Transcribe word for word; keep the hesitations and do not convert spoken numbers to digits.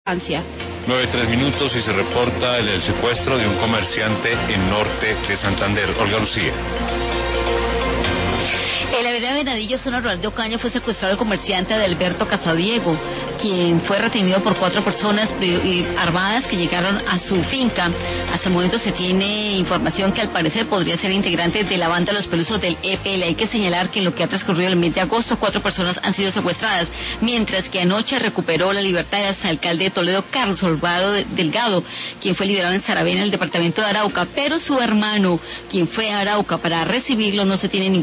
Nueve, tres minutos y se reporta el, el secuestro de un comerciante en norte de Santander. Olga Lucía. En la vereda Venadillo, zona rural de Ocaña, fue secuestrado el comerciante Adalberto Casadiego, quien fue retenido por cuatro personas armadas que llegaron a su finca. Hasta el momento se tiene información que al parecer podría ser integrante de la banda Los Pelusos del E P L. Hay que señalar que en lo que ha transcurrido el mes de agosto, cuatro personas han sido secuestradas, mientras que anoche recuperó la libertad el exalcalde de Toledo, Carlos Osvaldo Delgado, quien fue liberado en Saravena, en el departamento de Arauca, pero su hermano, quien fue a Arauca para recibirlo, no se tiene ningún